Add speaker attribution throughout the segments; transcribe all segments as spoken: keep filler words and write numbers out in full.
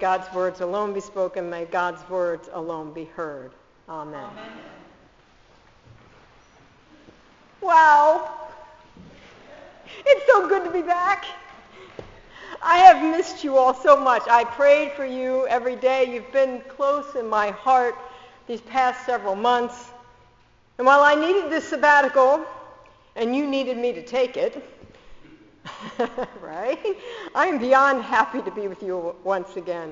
Speaker 1: God's words alone be spoken. May God's words alone be heard. Amen.
Speaker 2: Amen.
Speaker 1: Wow. It's so good to be back. I have missed you all so much. I prayed for you every day. You've been close in my heart these past several months. And while I needed this sabbatical, and you needed me to take it, right? I am beyond happy to be with you once again.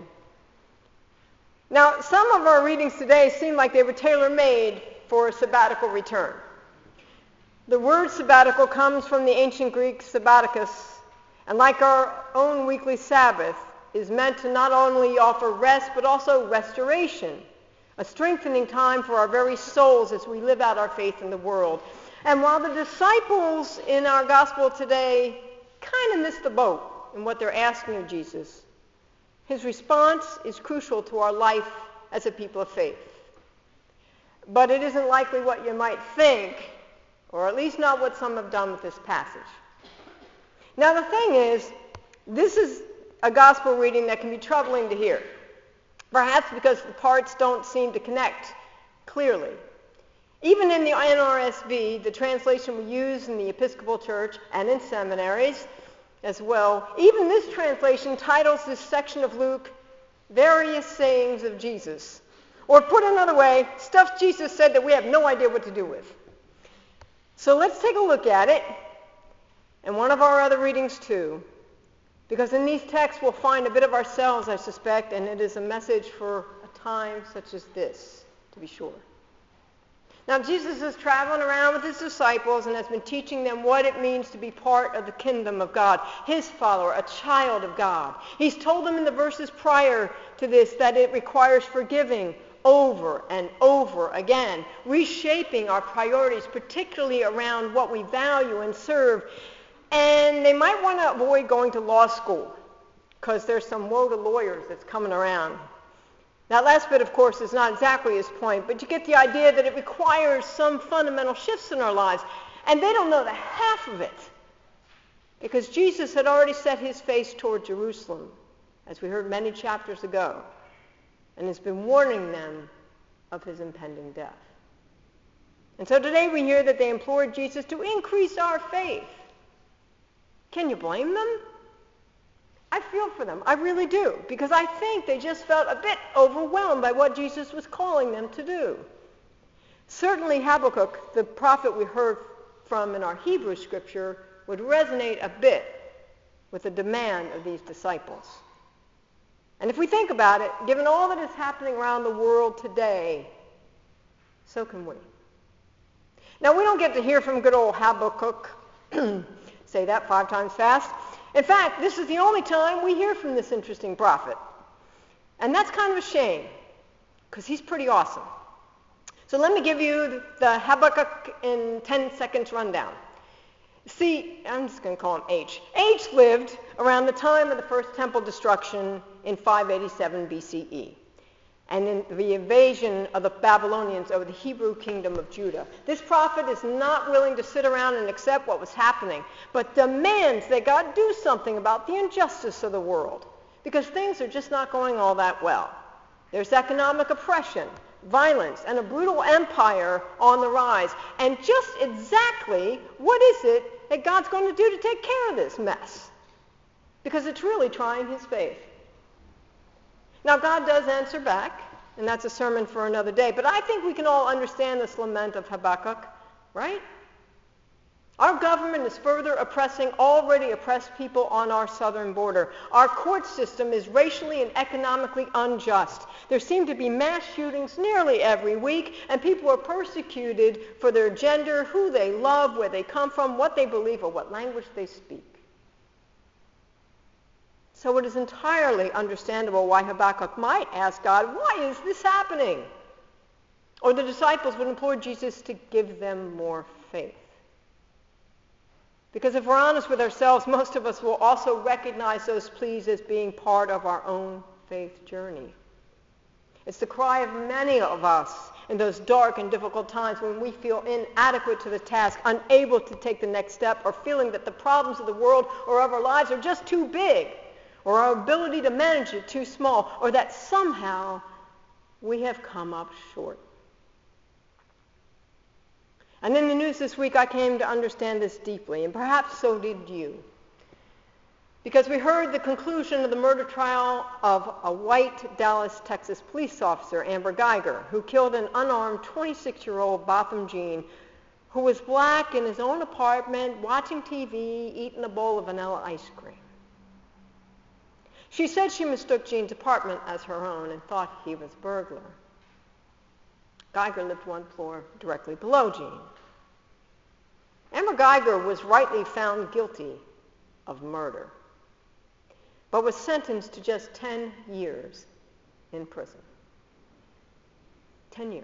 Speaker 1: Now, some of our readings today seem like they were tailor-made for a sabbatical return. The word sabbatical comes from the ancient Greek sabbaticus, and like our own weekly Sabbath, is meant to not only offer rest, but also restoration, a strengthening time for our very souls as we live out our faith in the world. And while the disciples in our gospel today kind of missed the boat in what they're asking of Jesus, his response is crucial to our life as a people of faith. But it isn't likely what you might think, or at least not what some have done with this passage. Now the thing is, this is a gospel reading that can be troubling to hear, perhaps because the parts don't seem to connect clearly. Even in the N R S V, the translation we use in the Episcopal Church and in seminaries as well, even this translation titles this section of Luke, Various Sayings of Jesus. Or put another way, stuff Jesus said that we have no idea what to do with. So let's take a look at it, and one of our other readings too, because in these texts we'll find a bit of ourselves, I suspect, and it is a message for a time such as this, to be sure. Now, Jesus is traveling around with his disciples and has been teaching them what it means to be part of the kingdom of God, his follower, a child of God. He's told them in the verses prior to this that it requires forgiving over and over again, reshaping our priorities, particularly around what we value and serve. And they might want to avoid going to law school because there's some woe to lawyers that's coming around. That last bit, of course, is not exactly his point, but you get the idea that it requires some fundamental shifts in our lives. And they don't know the half of it, because Jesus had already set his face toward Jerusalem, as we heard many chapters ago, and has been warning them of his impending death. And so today we hear that they implored Jesus to increase our faith. Can you blame them? I feel for them. I really do, because I think they just felt a bit overwhelmed by what Jesus was calling them to do. Certainly Habakkuk, the prophet we heard from in our Hebrew scripture, would resonate a bit with the demand of these disciples. And if we think about it, given all that is happening around the world today, so can we. Now, we don't get to hear from good old Habakkuk, say that five times fast. In fact, this is the only time we hear from this interesting prophet. And that's kind of a shame, because he's pretty awesome. So let me give you the Habakkuk in ten seconds rundown. See, I'm just going to call him H. H lived around the time of the first temple destruction in five eighty-seven B C E, and in the invasion of the Babylonians over the Hebrew kingdom of Judah. This prophet is not willing to sit around and accept what was happening, but demands that God do something about the injustice of the world, because things are just not going all that well. There's economic oppression, violence, and a brutal empire on the rise. And just exactly what is it that God's going to do to take care of this mess? Because it's really trying his faith. Now, God does answer back, and that's a sermon for another day, but I think we can all understand this lament of Habakkuk, right? Our government is further oppressing already oppressed people on our southern border. Our court system is racially and economically unjust. There seem to be mass shootings nearly every week, and people are persecuted for their gender, who they love, where they come from, what they believe, or what language they speak. So it is entirely understandable why Habakkuk might ask God, why is this happening? Or the disciples would implore Jesus to give them more faith. Because if we're honest with ourselves, most of us will also recognize those pleas as being part of our own faith journey. It's the cry of many of us in those dark and difficult times when we feel inadequate to the task, unable to take the next step, or feeling that the problems of the world or of our lives are just too big, or our ability to manage it too small, or that somehow we have come up short. And in the news this week, I came to understand this deeply, and perhaps so did you. Because we heard the conclusion of the murder trial of a white Dallas, Texas police officer, Amber Guyger, who killed an unarmed twenty-six-year-old Botham Jean who was black in his own apartment, watching T V, eating a bowl of vanilla ice cream. She said she mistook Jean's apartment as her own and thought he was a burglar. Guyger lived one floor directly below Jean. Amber Guyger was rightly found guilty of murder, but was sentenced to just ten years in prison. Ten years.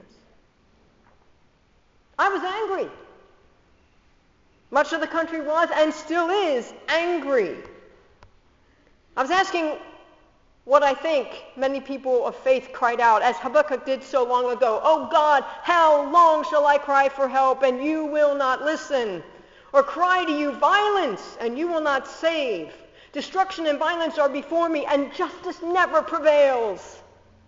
Speaker 1: I was angry. Much of the country was and still is angry. I was asking what I think many people of faith cried out, as Habakkuk did so long ago. "Oh God, how long shall I cry for help, and you will not listen? Or cry to you violence, and you will not save? Destruction and violence are before me, and justice never prevails."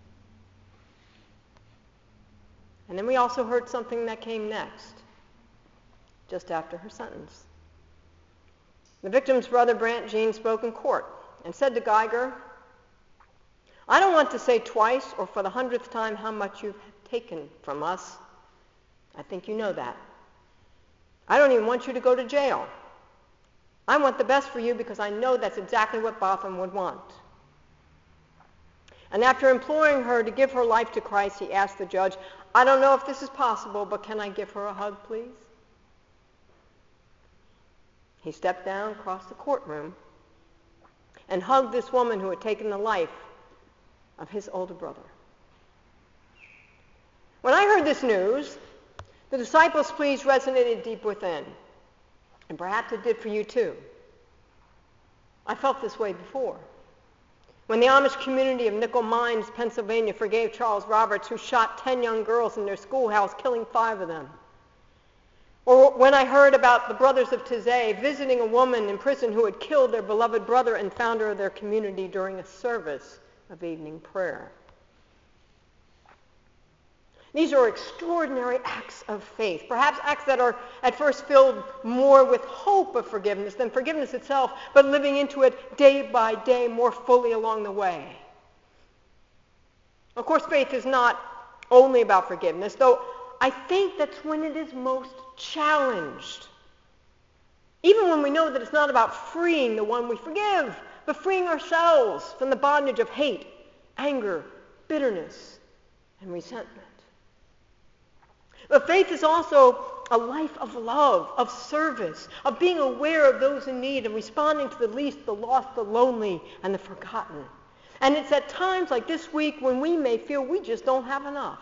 Speaker 1: And then we also heard something that came next, just after her sentence. The victim's brother, Brant Jean, spoke in court and said to Guyger, "I don't want to say twice or for the hundredth time how much you've taken from us. I think you know that. I don't even want you to go to jail. I want the best for you because I know that's exactly what Botham would want." And after imploring her to give her life to Christ, he asked the judge, "I don't know if this is possible, but can I give her a hug, please?" He stepped down across the courtroom and hugged this woman who had taken the life of his older brother. When I heard this news, the disciples' pleas resonated deep within. And perhaps it did for you too. I felt this way before. When the Amish community of Nickel Mines, Pennsylvania, forgave Charles Roberts, who shot ten young girls in their schoolhouse, killing five of them. Or when I heard about the brothers of Taizé visiting a woman in prison who had killed their beloved brother and founder of their community during a service of evening prayer. These are extraordinary acts of faith, perhaps acts that are at first filled more with hope of forgiveness than forgiveness itself, but living into it day by day more fully along the way. Of course, faith is not only about forgiveness, though I think that's when it is most challenged. Even when we know that it's not about freeing the one we forgive, but freeing ourselves from the bondage of hate, anger, bitterness, and resentment. But faith is also a life of love, of service, of being aware of those in need and responding to the least, the lost, the lonely, and the forgotten. And it's at times like this week when we may feel we just don't have enough.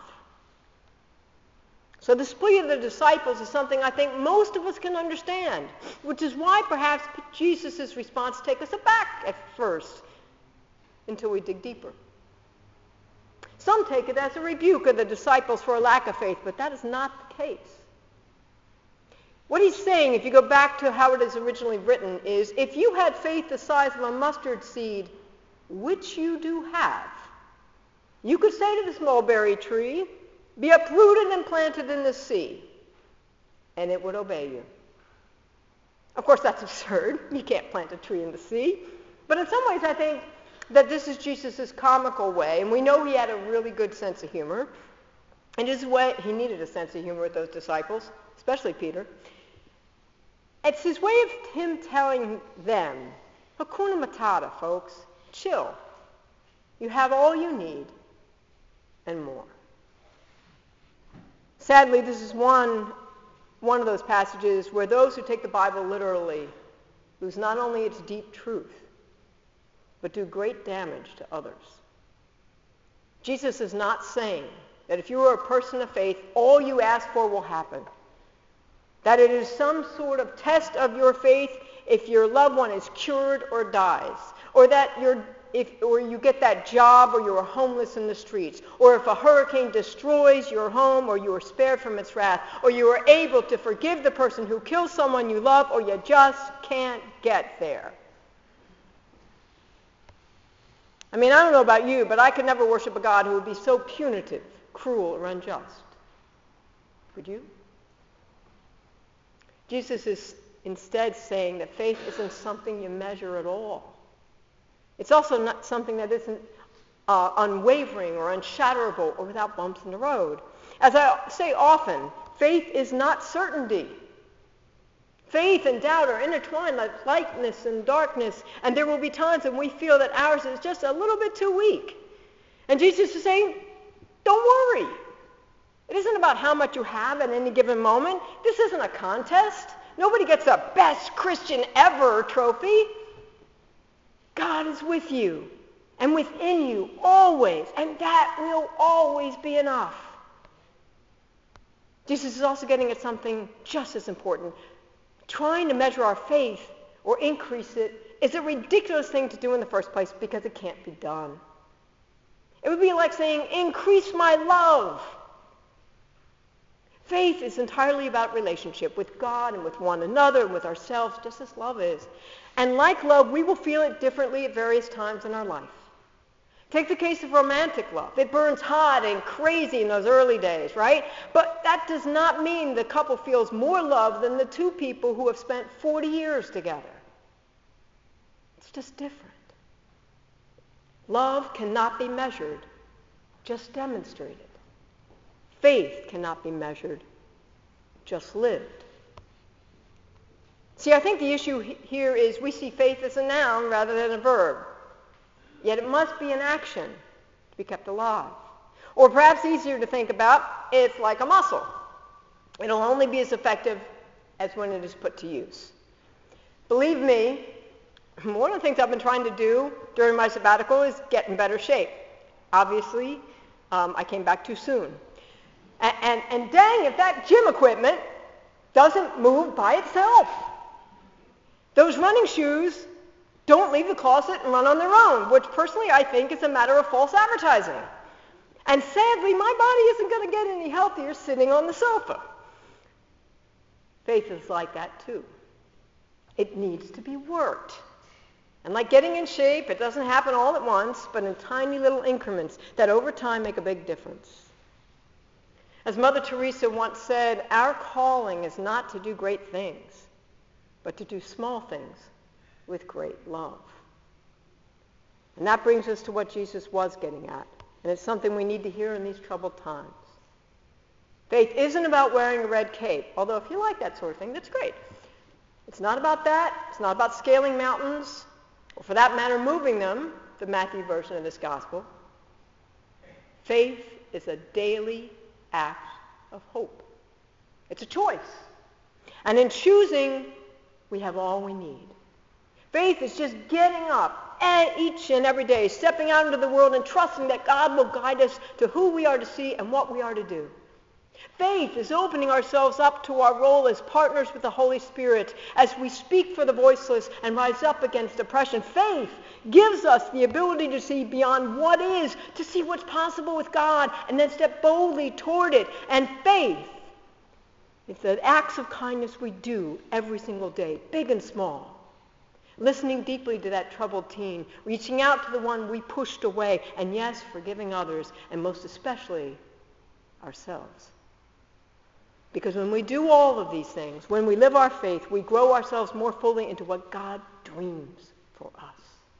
Speaker 1: So the plea of the disciples is something I think most of us can understand, which is why perhaps Jesus' response takes us aback at first until we dig deeper. Some take it as a rebuke of the disciples for a lack of faith, but that is not the case. What he's saying, if you go back to how it is originally written, is if you had faith the size of a mustard seed, which you do have, you could say to this mulberry tree, "Be uprooted and planted in the sea," and it would obey you. Of course, that's absurd. You can't plant a tree in the sea. But in some ways, I think that this is Jesus' comical way, and we know he had a really good sense of humor. And his way, he needed a sense of humor with those disciples, especially Peter. It's his way of him telling them, Hakuna Matata, folks, chill. You have all you need and more. Sadly, this is one, one of those passages where those who take the Bible literally lose not only its deep truth, but do great damage to others. Jesus is not saying that if you are a person of faith, all you ask for will happen. That it is some sort of test of your faith if your loved one is cured or dies, or that you're, if, or you get that job, or you are homeless in the streets, or if a hurricane destroys your home, or you are spared from its wrath, or you are able to forgive the person who kills someone you love, or you just can't get there. I mean, I don't know about you, but I could never worship a God who would be so punitive, cruel, or unjust. Could you? Jesus is instead saying that faith isn't something you measure at all. It's also not something that isn't uh, unwavering or unshatterable or without bumps in the road. As I say often, faith is not certainty. Faith and doubt are intertwined like lightness and darkness, and there will be times when we feel that ours is just a little bit too weak. And Jesus is saying, don't worry. It isn't about how much you have at any given moment. This isn't a contest. Nobody gets the best Christian ever trophy. God is with you and within you always, and that will always be enough. Jesus is also getting at something just as important. Trying to measure our faith or increase it is a ridiculous thing to do in the first place because it can't be done. It would be like saying, increase my love. Faith is entirely about relationship with God and with one another and with ourselves, just as love is. And like love, we will feel it differently at various times in our life. Take the case of romantic love. It burns hot and crazy in those early days, right? But that does not mean the couple feels more love than the two people who have spent forty years together. It's just different. Love cannot be measured, just demonstrated. Faith cannot be measured, just lived. See, I think the issue here is we see faith as a noun rather than a verb. Yet it must be an action to be kept alive. Or perhaps easier to think about, it's like a muscle. It'll only be as effective as when it is put to use. Believe me, one of the things I've been trying to do during my sabbatical is get in better shape. Obviously, um, I came back too soon. And, and, and dang, if that gym equipment doesn't move by itself. Those running shoes don't leave the closet and run on their own, which personally I think is a matter of false advertising. And sadly, my body isn't going to get any healthier sitting on the sofa. Faith is like that too. It needs to be worked. And like getting in shape, it doesn't happen all at once, but in tiny little increments that over time make a big difference. As Mother Teresa once said, our calling is not to do great things, but to do small things with great love. And that brings us to what Jesus was getting at, and it's something we need to hear in these troubled times. Faith isn't about wearing a red cape, although if you like that sort of thing, that's great. It's not about that. It's not about scaling mountains, or for that matter, moving them, the Matthew version of this gospel. Faith is a daily act of hope. It's a choice. And in choosing, we have all we need. Faith is just getting up each and every day, stepping out into the world and trusting that God will guide us to who we are to see and what we are to do. Faith is opening ourselves up to our role as partners with the Holy Spirit as we speak for the voiceless and rise up against oppression. Faith gives us the ability to see beyond what is, to see what's possible with God, and then step boldly toward it. And faith is the acts of kindness we do every single day, big and small. Listening deeply to that troubled teen, reaching out to the one we pushed away, and yes, forgiving others, and most especially ourselves. Because when we do all of these things, when we live our faith, we grow ourselves more fully into what God dreams for us.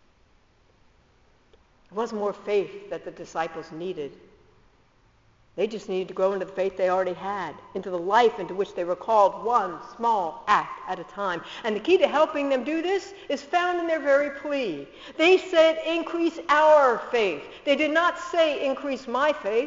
Speaker 1: It wasn't more faith that the disciples needed. They just needed to grow into the faith they already had, into the life into which they were called, one small act at a time. And the key to helping them do this is found in their very plea. They said, increase our faith. They did not say, increase my faith.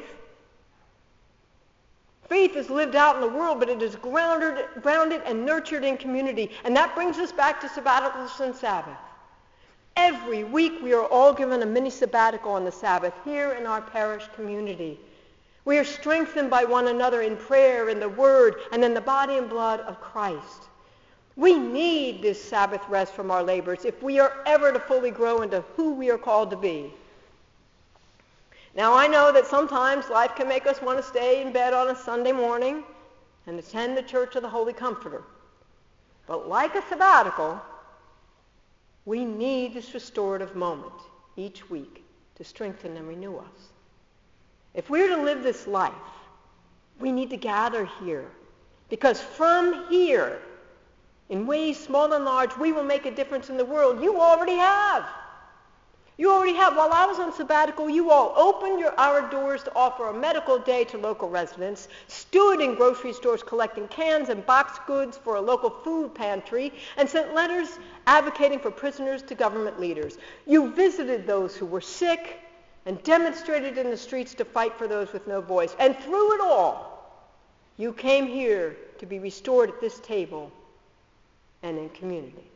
Speaker 1: Faith is lived out in the world, but it is grounded, grounded and nurtured in community. And that brings us back to sabbaticals and Sabbath. Every week we are all given a mini sabbatical on the Sabbath here in our parish community. We are strengthened by one another in prayer, in the Word, and in the body and blood of Christ. We need this Sabbath rest from our labors if we are ever to fully grow into who we are called to be. Now, I know that sometimes life can make us want to stay in bed on a Sunday morning and attend the Church of the Holy Comforter. But like a sabbatical, we need this restorative moment each week to strengthen and renew us. If we're to live this life, we need to gather here, because from here, in ways small and large, we will make a difference in the world. You already have. You already have. While I was on sabbatical, you all opened your, our doors to offer a medical day to local residents, stood in grocery stores collecting cans and boxed goods for a local food pantry, and sent letters advocating for prisoners to government leaders. You visited those who were sick and demonstrated in the streets to fight for those with no voice. And through it all, you came here to be restored at this table and in community.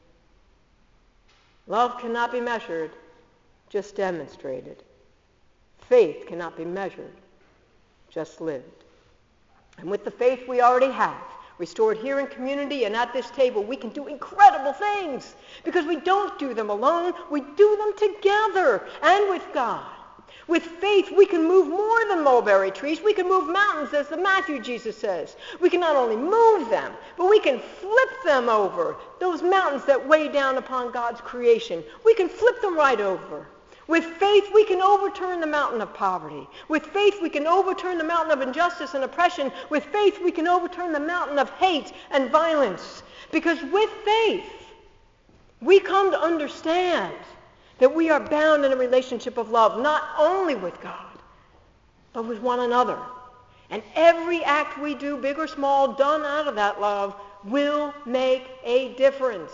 Speaker 1: Love cannot be measured, just demonstrated. Faith cannot be measured, just lived. And with the faith we already have, restored here in community and at this table, we can do incredible things, because we don't do them alone, we do them together and with God. With faith, we can move more than mulberry trees. We can move mountains, as the Matthew Jesus says. We can not only move them, but we can flip them over. Those mountains that weigh down upon God's creation, we can flip them right over. With faith, we can overturn the mountain of poverty. With faith, we can overturn the mountain of injustice and oppression. With faith, we can overturn the mountain of hate and violence. Because with faith, we come to understand that we are bound in a relationship of love, not only with God, but with one another. And every act we do, big or small, done out of that love, will make a difference.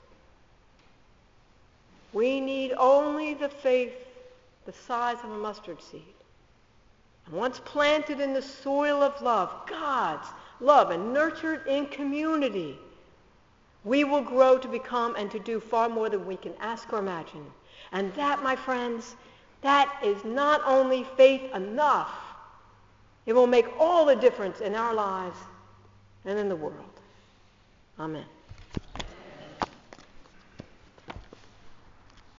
Speaker 1: We need only the faith the size of a mustard seed. And once planted in the soil of love, God's love, and nurtured in community, we will grow to become and to do far more than we can ask or imagine. And that, my friends, that is not only faith enough. It will make all the difference in our lives and in the world. Amen.